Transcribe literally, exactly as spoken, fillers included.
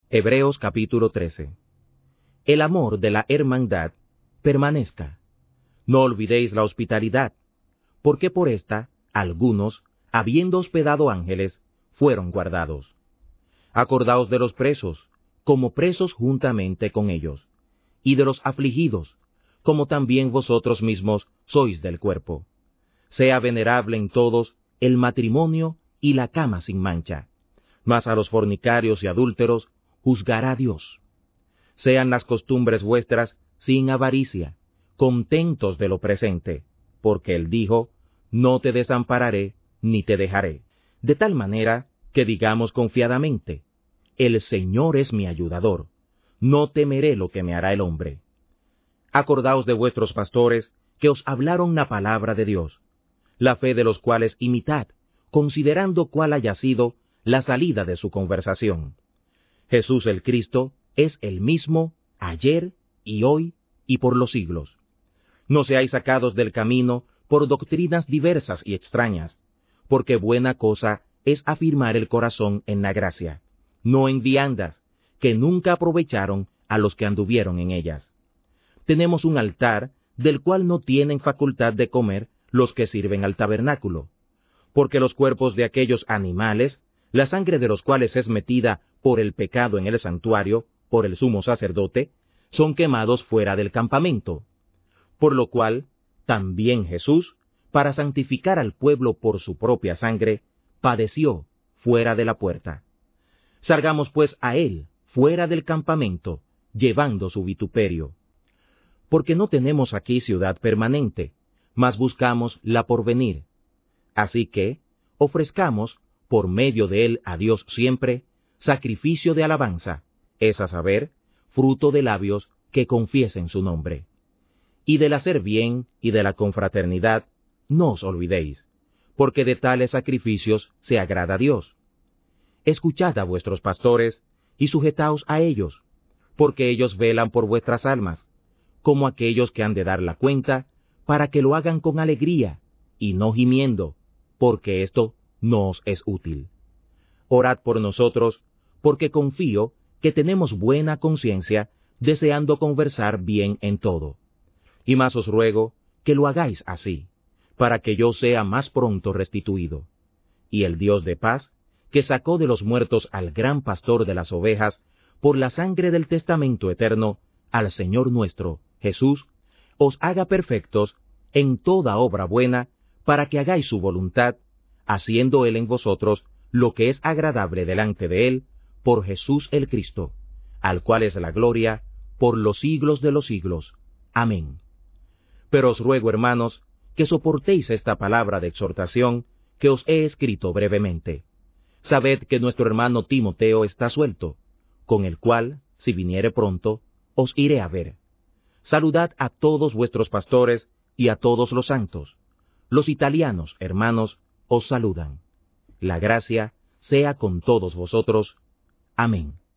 Hebreos capítulo trece. El amor de la hermandad permanezca. No olvidéis la hospitalidad, porque por esta algunos, habiendo hospedado ángeles, fueron guardados. Acordaos de los presos, como presos juntamente con ellos, y de los afligidos, como también vosotros mismos sois del cuerpo. Sea venerable en todos el matrimonio y la cama sin mancha, mas a los fornicarios y adúlteros juzgará Dios. Sean las costumbres vuestras sin avaricia, contentos de lo presente, porque él dijo, no te desampararé ni te dejaré. De tal manera que digamos confiadamente, el Señor es mi ayudador, no temeré lo que me hará el hombre. Acordaos de vuestros pastores, que os hablaron la palabra de Dios, la fe de los cuales imitad, considerando cuál haya sido la salida de su conversación. Jesús el Cristo es el mismo ayer y hoy y por los siglos. No seáis sacados del camino por doctrinas diversas y extrañas, porque buena cosa es afirmar el corazón en la gracia, no en viandas, que nunca aprovecharon a los que anduvieron en ellas. Tenemos un altar del cual no tienen facultad de comer los que sirven al tabernáculo, porque los cuerpos de aquellos animales, la sangre de los cuales es metida por el pecado en el santuario, por el sumo sacerdote, son quemados fuera del campamento. Por lo cual, también Jesús, para santificar al pueblo por su propia sangre, padeció fuera de la puerta. Salgamos pues a él, fuera del campamento, llevando su vituperio. Porque no tenemos aquí ciudad permanente, mas buscamos la porvenir. Así que, ofrezcamos, por medio de él a Dios siempre, sacrificio de alabanza, es a saber, fruto de labios que confiesen su nombre. Y del hacer bien y de la confraternidad, no os olvidéis, porque de tales sacrificios se agrada a Dios. Escuchad a vuestros pastores, y sujetaos a ellos, porque ellos velan por vuestras almas, como aquellos que han de dar la cuenta, para que lo hagan con alegría, y no gimiendo, porque esto no os es útil. Orad por nosotros, porque confío que tenemos buena conciencia, deseando conversar bien en todo. Y más os ruego que lo hagáis así, para que yo sea más pronto restituido. Y el Dios de paz, que sacó de los muertos al gran pastor de las ovejas, por la sangre del testamento eterno, al Señor nuestro, Jesús, os haga perfectos en toda obra buena, para que hagáis su voluntad, haciendo él en vosotros lo que es agradable delante de él, por Jesús el Cristo, al cual es la gloria, por los siglos de los siglos. Amén. Pero os ruego, hermanos, que soportéis esta palabra de exhortación, que os he escrito brevemente. Sabed que nuestro hermano Timoteo está suelto, con el cual, si viniere pronto, os iré a ver. Saludad a todos vuestros pastores y a todos los santos. Los italianos, hermanos, os saludan. La gracia sea con todos vosotros. Amén.